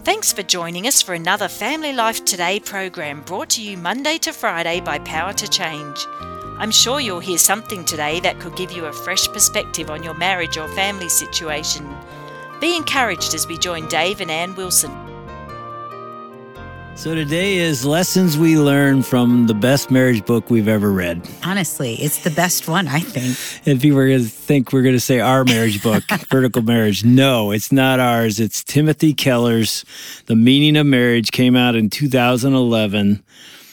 Thanks for joining us for another Family Life Today program brought to you Monday to Friday by Power to Change. I'm sure you'll hear something today that could give you a fresh perspective on your marriage or family situation. Be encouraged as we join Dave and Ann Wilson. So today is lessons we learn from the best marriage book we've ever read. Honestly, it's the best one, I think. And people are going to think we're going to say our marriage book, Vertical Marriage. No, it's not ours. It's Timothy Keller's The Meaning of Marriage, came out in 2011.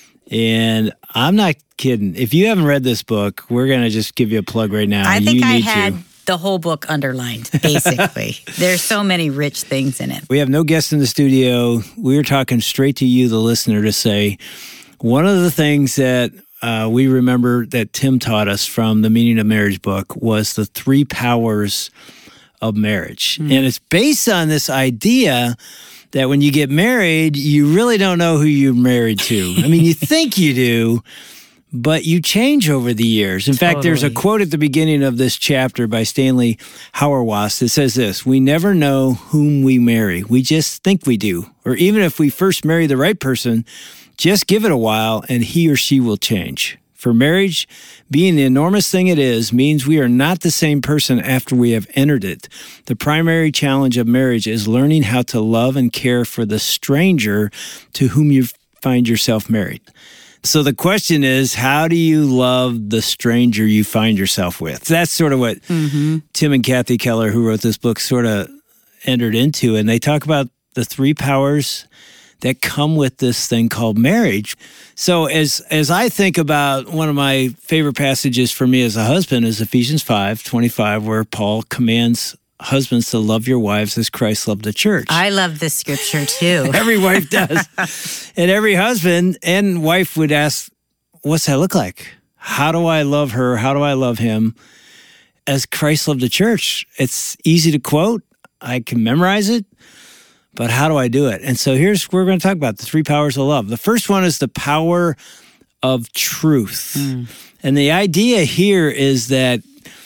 And I'm not kidding. If you haven't read this book, we're going to just give you a plug right now. I think you I need had to. The whole book underlined, basically. There's so many rich things in it. We have no guests in the studio. We're talking straight to you, the listener, to say one of the things that we remember that Tim taught us from the Meaning of Marriage book was the 3 powers of marriage. And it's based on this idea that when you get married, you really don't know who you're married to. I mean, you think you do, but you change over the years. In fact, there's a quote at the beginning of this chapter by Stanley Hauerwas that says this: "We never know whom we marry. We just think we do. Or even if we first marry the right person, just give it a while and he or she will change. For marriage, being the enormous thing it is, means we are not the same person after we have entered it. The primary challenge of marriage is learning how to love and care for the stranger to whom you find yourself married." So the question is, how do you love the stranger you find yourself with? That's sort of what Tim and Kathy Keller, who wrote this book, sort of entered into. And they talk about the 3 powers that come with this thing called marriage. So as I think about one of my favorite passages for me as a husband is Ephesians 5:25, where Paul commands husbands to love your wives as Christ loved the church. I love this scripture too. Every wife does. And every husband and wife would ask, what's that look like? How do I love her? How do I love him as Christ loved the church? It's easy to quote. I can memorize it. But how do I do it? And so here's what we're going to talk about, the 3 powers of love. The first one is the power of truth. And the idea here is that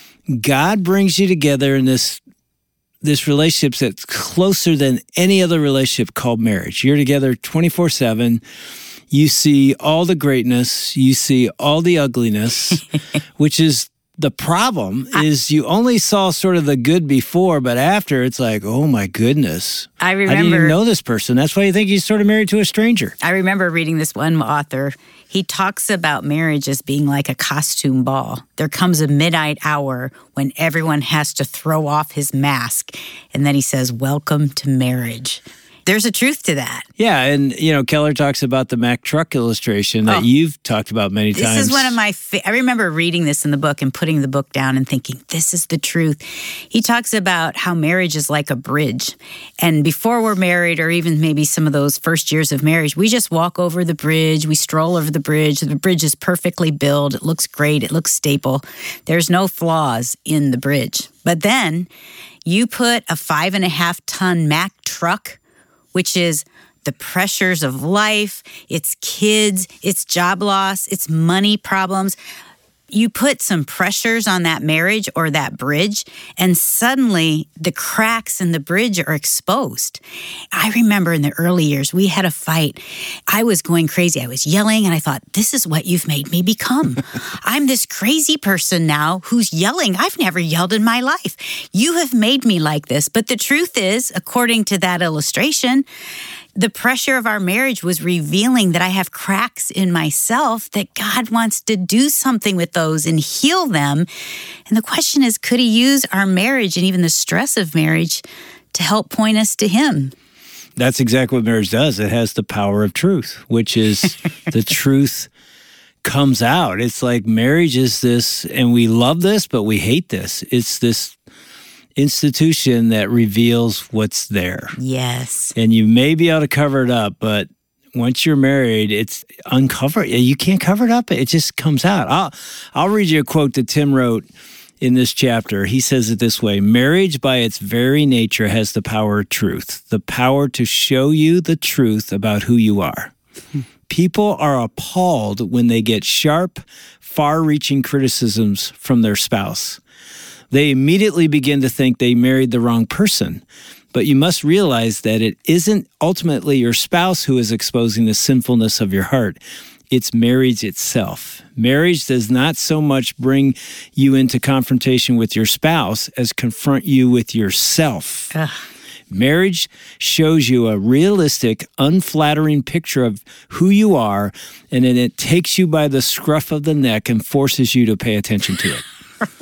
God brings you together in this relationship that's closer than any other relationship called marriage. You're together 24/7. You see all the greatness. You see all the ugliness, which is the problem is you only saw sort of the good before, but after it's like, oh my goodness. I didn't even know this person. That's why you think he's sort of married to a stranger. I remember reading this one author. He talks about marriage as being like a costume ball. There comes a midnight hour when everyone has to throw off his mask. And then he says, welcome to marriage. There's a truth to that. Yeah, and, Keller talks about the Mack truck illustration that you've talked about many times. This is one of my I remember reading this in the book and putting the book down and thinking, this is the truth. He talks about how marriage is like a bridge. And before we're married, or even maybe some of those first years of marriage, we just walk over the bridge, we stroll over the bridge. The bridge is perfectly built. It looks great. It looks stable. There's no flaws in the bridge. But then you put a 5.5-ton Mack truck, which is the pressures of life, it's kids, it's job loss, it's money problems. You put some pressures on that marriage or that bridge, and suddenly the cracks in the bridge are exposed. I remember in the early years, we had a fight. I was going crazy. I was yelling, and I thought, this is what you've made me become. I'm this crazy person now who's yelling. I've never yelled in my life. You have made me like this. But the truth is, according to that illustration, the pressure of our marriage was revealing that I have cracks in myself, that God wants to do something with those and heal them. And the question is, could he use our marriage and even the stress of marriage to help point us to him? That's exactly what marriage does. It has the power of truth, which is the truth comes out. It's like marriage is this, and we love this, but we hate this. It's this institution that reveals what's there. Yes. And you may be able to cover it up, but once you're married, it's uncovered. You can't cover it up. It just comes out. I'll read you a quote that Tim wrote in this chapter. He says it this way: marriage by its very nature has the power of truth, the power to show you the truth about who you are. People are appalled when they get sharp, far-reaching criticisms from their spouse. They immediately begin to think they married the wrong person. But you must realize that it isn't ultimately your spouse who is exposing the sinfulness of your heart. It's marriage itself. Marriage does not so much bring you into confrontation with your spouse as confront you with yourself. Ugh. Marriage shows you a realistic, unflattering picture of who you are, and then it takes you by the scruff of the neck and forces you to pay attention to it.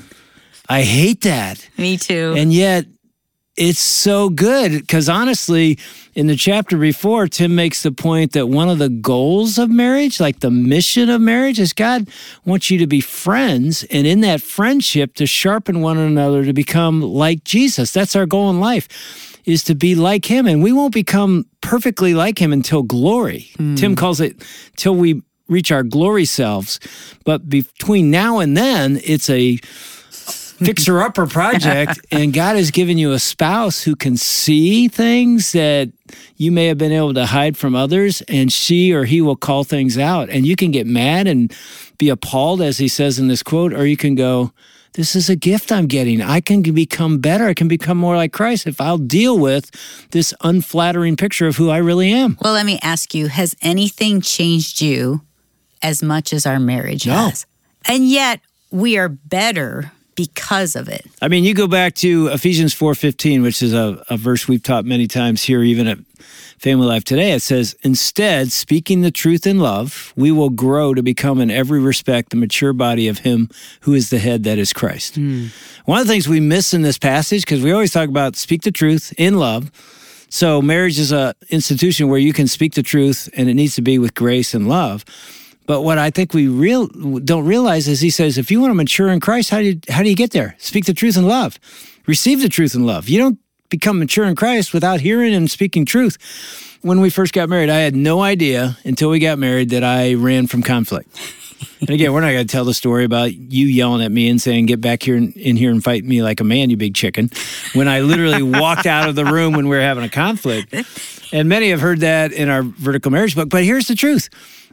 I hate that. Me too. And yet, it's so good because honestly, in the chapter before, Tim makes the point that one of the goals of marriage, like the mission of marriage, is God wants you to be friends, and in that friendship to sharpen one another to become like Jesus. That's our goal in life, is to be like him. And we won't become perfectly like him until glory. Tim calls it till we reach our glory selves. But between now and then, it's a fixer-upper project, and God has given you a spouse who can see things that you may have been able to hide from others, and she or he will call things out. And you can get mad and be appalled, as he says in this quote, or you can go, this is a gift I'm getting. I can become better. I can become more like Christ if I'll deal with this unflattering picture of who I really am. Well, let me ask you, has anything changed you as much as our marriage has? And yet we are better because of it. I mean, you go back to Ephesians 4:15, which is a verse we've taught many times here, even at Family Life Today. It says, instead, speaking the truth in love, we will grow to become in every respect the mature body of him who is the head, that is Christ. One of the things we miss in this passage, because we always talk about speak the truth in love. So marriage is an institution where you can speak the truth, and it needs to be with grace and love. But what I think we don't realize is he says, if you want to mature in Christ, how do you get there? Speak the truth in love. Receive the truth in love. You don't become mature in Christ without hearing and speaking truth. When we first got married, I had no idea until we got married that I ran from conflict. And again, we're not going to tell the story about you yelling at me and saying, get back here in here and fight me like a man, you big chicken, when I literally walked out of the room when we were having a conflict. And many have heard that in our Vertical Marriage book. But here's the truth.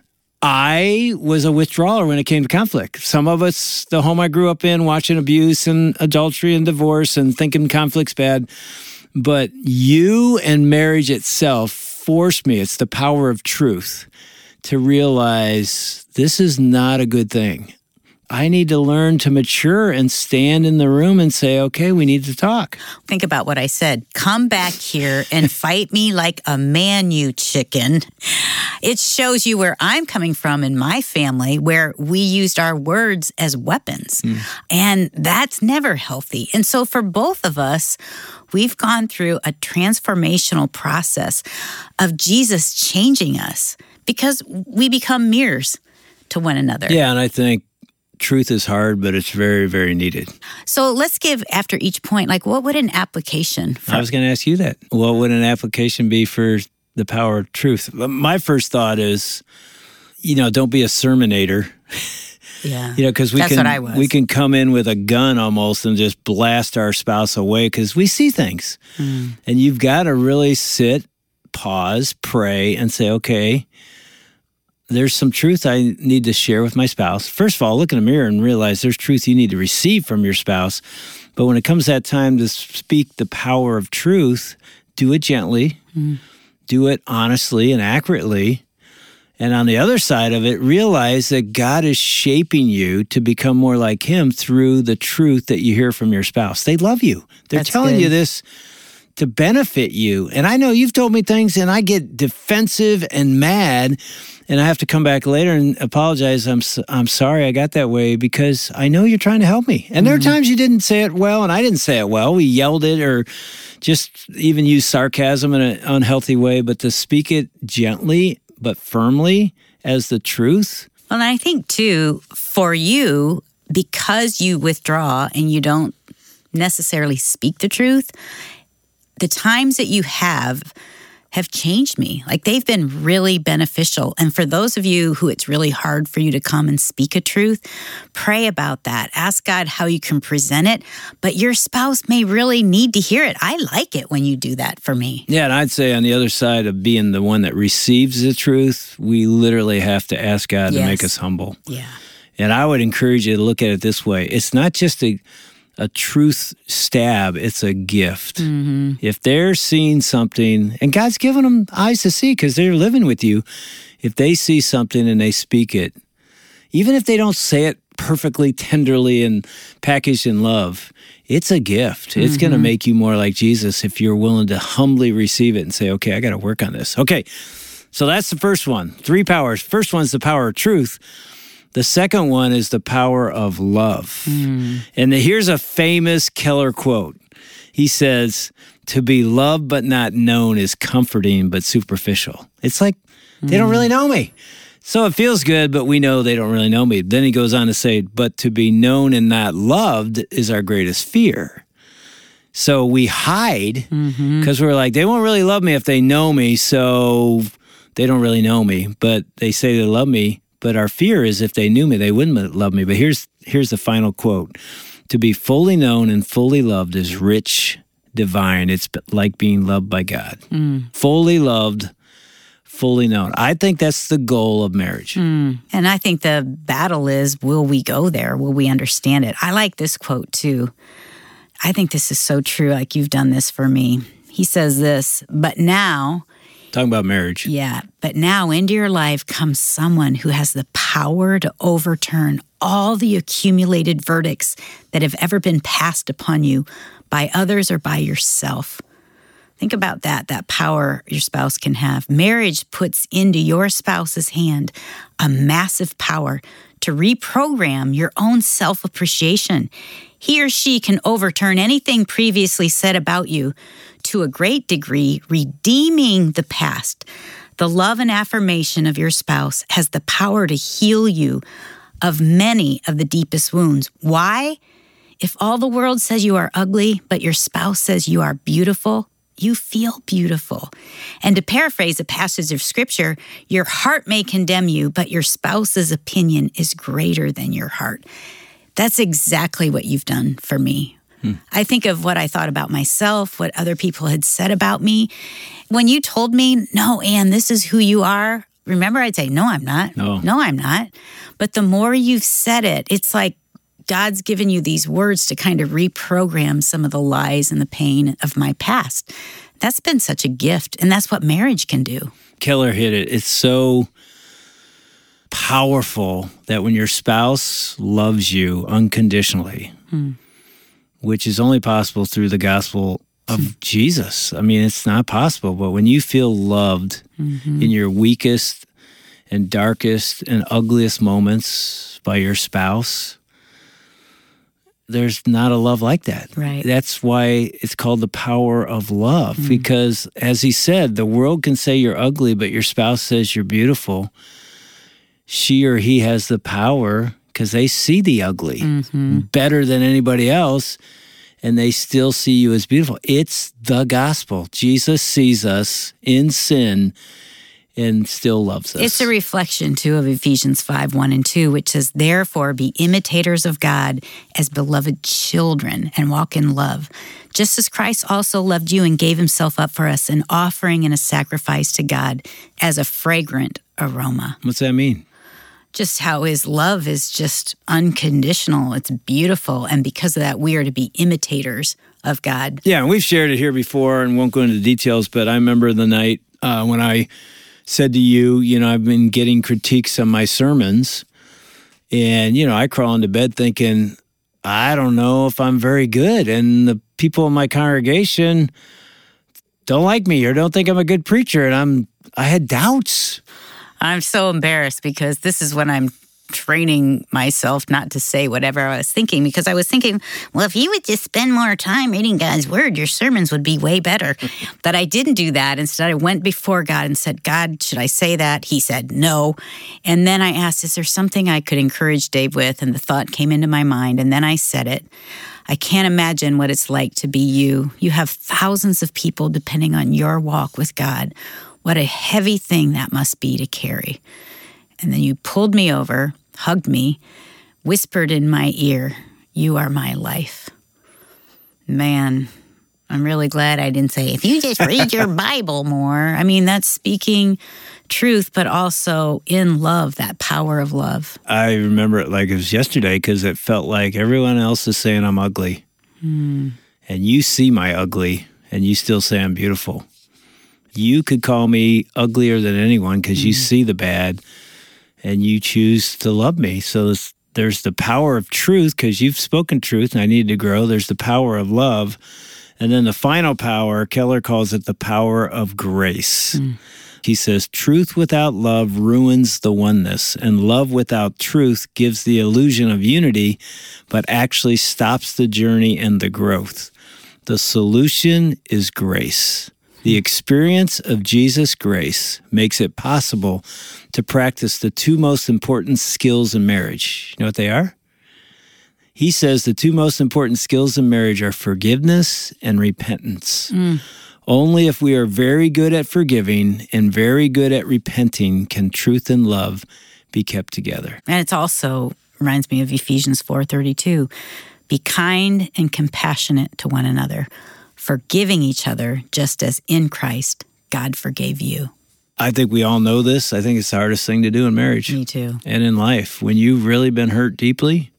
I was a withdrawer when it came to conflict. Some of us, the home I grew up in, watching abuse and adultery and divorce and thinking conflict's bad. But you and marriage itself forced me, it's the power of truth, to realize this is not a good thing. I need to learn to mature and stand in the room and say, okay, we need to talk. Think about what I said. Come back here and fight me like a man, you chicken. It shows you where I'm coming from in my family, where we used our words as weapons. And that's never healthy. And so for both of us, we've gone through a transformational process of Jesus changing us because we become mirrors to one another. Yeah, and I think truth is hard, but it's very, very needed. So let's give, after each point, like what would an application for? I was going to ask you that. What would an application be for the power of truth? My first thought is, don't be a sermonator. Yeah. Because we can come in with a gun almost and just blast our spouse away because we see things. And you've got to really sit, pause, pray, and say, okay, there's some truth I need to share with my spouse. First of all, look in the mirror and realize there's truth you need to receive from your spouse. But when it comes that time to speak the power of truth, do it gently, do it honestly and accurately. And on the other side of it, realize that God is shaping you to become more like him through the truth that you hear from your spouse. They love you. They're telling you this to benefit you. And I know you've told me things and I get defensive and mad, and I have to come back later and apologize. I'm sorry I got that way because I know you're trying to help me. And there are times you didn't say it well and I didn't say it well. We yelled it or just even used sarcasm in an unhealthy way, but to speak it gently but firmly as the truth. Well, and I think too, for you, because you withdraw and you don't necessarily speak the truth, the times that you have changed me. Like they've been really beneficial. And for those of you who it's really hard for you to come and speak a truth, pray about that. Ask God how you can present it, but your spouse may really need to hear it. I like it when you do that for me. Yeah, and I'd say on the other side of being the one that receives the truth, we literally have to ask God to make us humble. Yeah. And I would encourage you to look at it this way. It's not just a a truth stab, it's a gift. If they're seeing something, and God's given them eyes to see because they're living with you, if they see something and they speak it, even if they don't say it perfectly, tenderly, and packaged in love, it's a gift. It's going to make you more like Jesus if you're willing to humbly receive it and say, okay, I got to work on this. Okay, so that's the first one. 3 powers. First one's the power of truth. The second one is the power of love. And here's a famous Keller quote. He says, to be loved but not known is comforting but superficial. It's like, they don't really know me. So it feels good, but we know they don't really know me. Then he goes on to say, but to be known and not loved is our greatest fear. So we hide because we're like, they won't really love me if they know me, so they don't really know me. But they say they love me. But our fear is if they knew me, they wouldn't love me. But here's the final quote. To be fully known and fully loved is rich, divine. It's like being loved by God. Fully loved, fully known. I think that's the goal of marriage. And I think the battle is, will we go there? Will we understand it? I like this quote too. I think this is so true, like you've done this for me. He says this, but now... Talking about marriage. Yeah, but now into your life comes someone who has the power to overturn all the accumulated verdicts that have ever been passed upon you by others or by yourself. Think about that power your spouse can have. Marriage puts into your spouse's hand a massive power to reprogram your own self-appreciation. He or she can overturn anything previously said about you to a great degree, redeeming the past. The love and affirmation of your spouse has the power to heal you of many of the deepest wounds. Why? If all the world says you are ugly, but your spouse says you are beautiful, you feel beautiful. And to paraphrase a passage of scripture, your heart may condemn you, but your spouse's opinion is greater than your heart. That's exactly what you've done for me. I think of what I thought about myself, what other people had said about me. When you told me, no, Ann, this is who you are, remember I'd say, no, I'm not. No, I'm not. But the more you've said it, it's like God's given you these words to kind of reprogram some of the lies and the pain of my past. That's been such a gift, and that's what marriage can do. Keller hit it. It's so powerful that when your spouse loves you unconditionally, which is only possible through the gospel of Jesus. I mean, it's not possible, but when you feel loved in your weakest and darkest and ugliest moments by your spouse, there's not a love like that. Right. That's why it's called the power of love, because as he said, the world can say you're ugly, but your spouse says you're beautiful. She or he has the power because they see the ugly better than anybody else, and they still see you as beautiful. It's the gospel. Jesus sees us in sin and still loves us. It's a reflection, too, of Ephesians 5:1-2, which says, therefore, be imitators of God as beloved children and walk in love, just as Christ also loved you and gave himself up for us, an offering and a sacrifice to God as a fragrant aroma. What's that mean? Just how his love is just unconditional. It's beautiful. And because of that, we are to be imitators of God. Yeah, and we've shared it here before and won't go into details, but I remember the night when I said to you, I've been getting critiques on my sermons, and, I crawl into bed thinking, I don't know if I'm very good, and the people in my congregation don't like me or don't think I'm a good preacher, and I had doubts. I'm so embarrassed because this is when I'm training myself not to say whatever I was thinking, because I was thinking, well, if you would just spend more time reading God's word, your sermons would be way better. But I didn't do that. Instead, I went before God and said, God, should I say that? He said, no. And then I asked, is there something I could encourage Dave with? And the thought came into my mind, and then I said it. I can't imagine what it's like to be you. You have thousands of people depending on your walk with God. What a heavy thing that must be to carry. And then you pulled me over, hugged me, whispered in my ear, you are my life. Man, I'm really glad I didn't say, if you just read your Bible more. I mean, that's speaking truth, but also in love, that power of love. I remember it like it was yesterday because it felt like everyone else is saying I'm ugly. And you see my ugly, and you still say I'm beautiful. You could call me uglier than anyone because you see the bad, and you choose to love me. So there's the power of truth because you've spoken truth, and I need to grow. There's the power of love. And then the final power, Keller calls it the power of grace. He says, truth without love ruins the oneness, and love without truth gives the illusion of unity, but actually stops the journey and the growth. The solution is grace. The experience of Jesus' grace makes it possible to practice the two most important skills in marriage. You know what they are? He says the two most important skills in marriage are forgiveness and repentance. Only if we are very good at forgiving and very good at repenting can truth and love be kept together. And it's also reminds me of Ephesians 4:32. Be kind and compassionate to one another, forgiving each other just as in Christ God forgave you. I think we all know this. I think it's the hardest thing to do in marriage. Me too. And in life. When you've really been hurt deeply,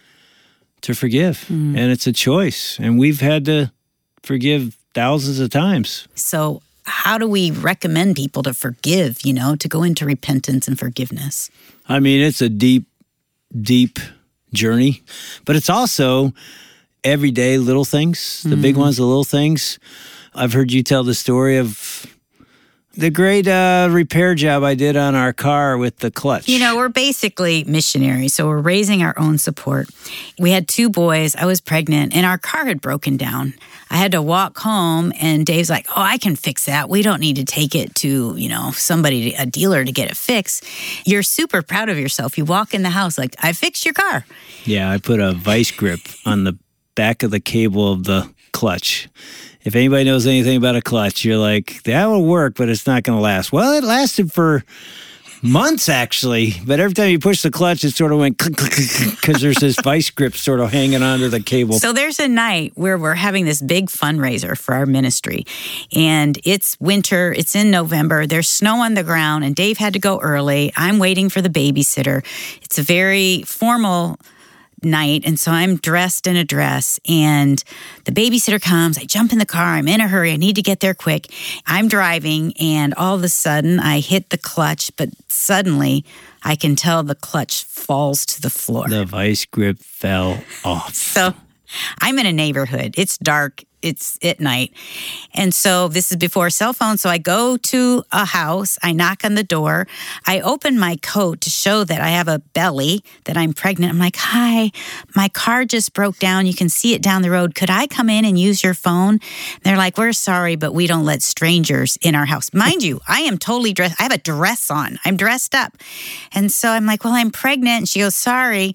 to forgive. And it's a choice. And we've had to forgive thousands of times. So how do we recommend people to forgive, to go into repentance and forgiveness? I mean, it's a deep, deep journey, but it's also everyday little things, the big ones, the little things. I've heard you tell the story of the great repair job I did on our car with the clutch. We're basically missionaries, so we're raising our own support. We had 2 boys. I was pregnant, and our car had broken down. I had to walk home, and Dave's like, I can fix that. We don't need to take it to, somebody, a dealer to get it fixed. You're super proud of yourself. You walk in the house like, I fixed your car. Yeah, I put a vice grip on the back of the cable of the clutch. If anybody knows anything about a clutch, you're like, that will work, but it's not going to last. Well, it lasted for months, actually. But every time you push the clutch, it sort of went click, click, click, because there's this vice grip sort of hanging onto the cable. So there's a night where we're having this big fundraiser for our ministry. And it's winter. It's in November. There's snow on the ground, and Dave had to go early. I'm waiting for the babysitter. It's a very formal night, and so I'm dressed in a dress, and the babysitter comes. I jump in the car. I'm in a hurry. I need to get there quick. I'm driving, and all of a sudden I hit the clutch, but suddenly I can tell the clutch falls to the floor. The vice grip fell off. So I'm in a neighborhood. It's dark. It's at night. And so this is before cell phone. So I go to a house. I knock on the door. I open my coat to show that I have a belly, that I'm pregnant. I'm like, hi, my car just broke down. You can see it down the road. Could I come in and use your phone? And they're like, we're sorry, but we don't let strangers in our house. Mind you, I am totally dressed. I have a dress on. I'm dressed up. And so I'm like, well, I'm pregnant. And she goes, sorry.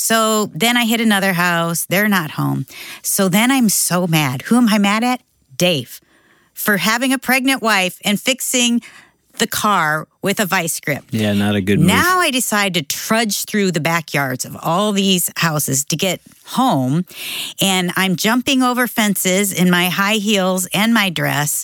So then I hit another house. They're not home. So then I'm so mad. Who am I mad at? Dave, for having a pregnant wife and fixing the car with a vice grip. Yeah, not a good move. Now I decide to trudge through the backyards of all these houses to get home, and I'm jumping over fences in my high heels and my dress.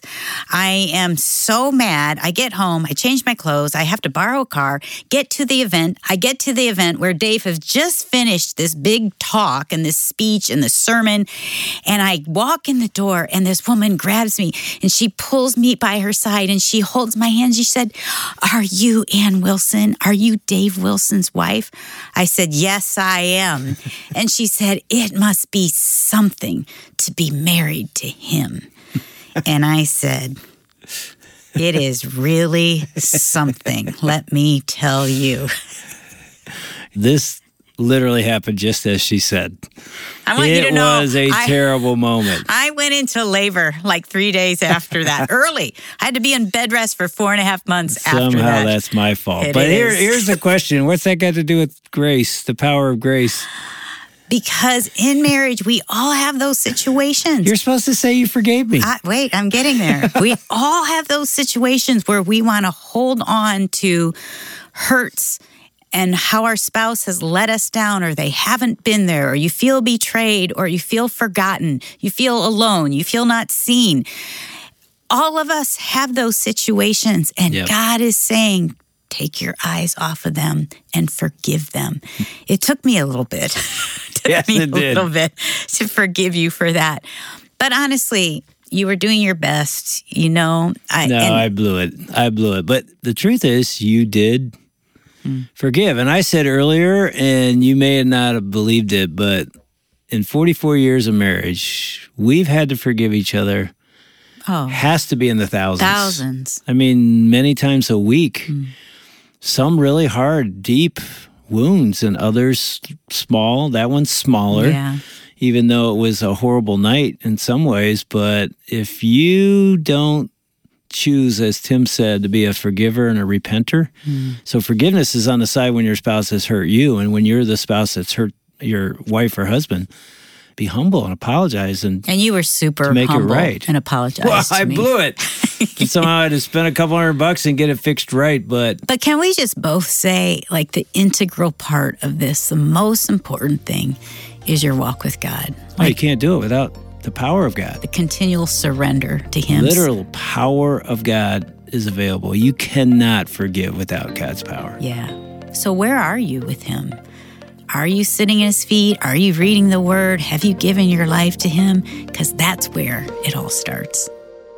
I am so mad. I get home, I change my clothes, I have to borrow a car, get to the event. I get to the event where Dave has just finished this big talk and this speech and this sermon, and I walk in the door, and this woman grabs me, and she pulls me by her side, and she holds my hand. She said, are you Ann Wilson? Are you Dave Wilson's wife? I said, yes, I am. And she said, it must be something to be married to him. And I said, it is really something, let me tell you. This literally happened just as she said. I want you to know, it was a terrible moment. I went into labor like 3 days after that, early. I had to be in bed rest for 4.5 months after that. Somehow that's my fault. But here's the question. What's that got to do with grace, the power of grace? Because in marriage, we all have those situations. You're supposed to say you forgave me. Wait, I'm getting there. We all have those situations where we want to hold on to hurts and how our spouse has let us down, or they haven't been there, or you feel betrayed, or you feel forgotten, you feel alone, you feel not seen. All of us have those situations, and God is saying, take your eyes off of them and forgive them. It took me a little bit Yes, me it did. a little bit to forgive you for that. But honestly, you were doing your best, I blew it. But the truth is, you did forgive. And I said earlier, and you may not have believed it, but in 44 years of marriage, we've had to forgive each other. Oh, has to be in the thousands. thousands. I mean, many times a week. Some really hard, deep wounds, and others small. That one's smaller. Yeah. Even though it was a horrible night in some ways. But if you don't choose, as Tim said, to be a forgiver and a repenter, so forgiveness is on the side when your spouse has hurt you, and when you're the spouse that's hurt your wife or husband, be humble and apologize. And you were super to make humble it right. and apologized Well, to I me. blew it. And somehow I had to spend a couple $100 and get it fixed right. But can we just both say, like, the integral part of this, the most important thing is your walk with God. you can't do it without the power of God. The continual surrender to Him. Literal power of God is available. You cannot forgive without God's power. Yeah. So where are you with Him? Are you sitting at His feet? Are you reading the Word? Have you given your life to Him? Because that's where it all starts.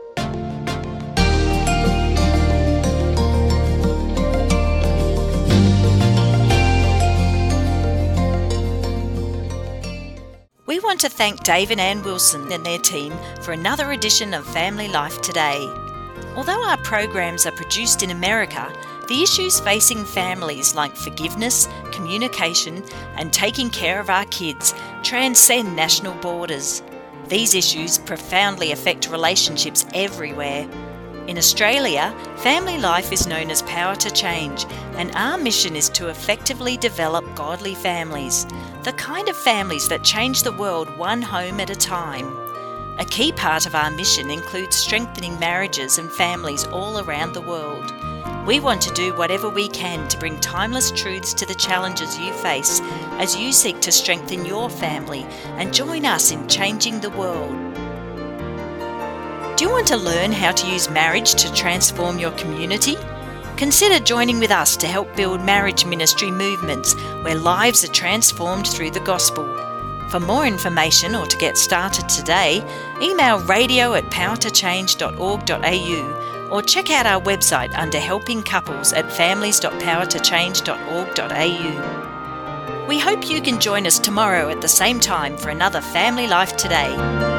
We want to thank Dave and Ann Wilson and their team for another edition of Family Life Today. Although our programs are produced in America, the issues facing families like forgiveness, communication, and taking care of our kids transcend national borders. These issues profoundly affect relationships everywhere. In Australia, Family Life is known as Power to Change, and our mission is to effectively develop godly families, the kind of families that change the world one home at a time. A key part of our mission includes strengthening marriages and families all around the world. We want to do whatever we can to bring timeless truths to the challenges you face as you seek to strengthen your family and join us in changing the world. Do you want to learn how to use marriage to transform your community? Consider joining with us to help build marriage ministry movements where lives are transformed through the gospel. For more information or to get started today, email radio@powertochange.org.au or check out our website under Helping Couples at families.powertochange.org.au. We hope you can join us tomorrow at the same time for another Family Life Today.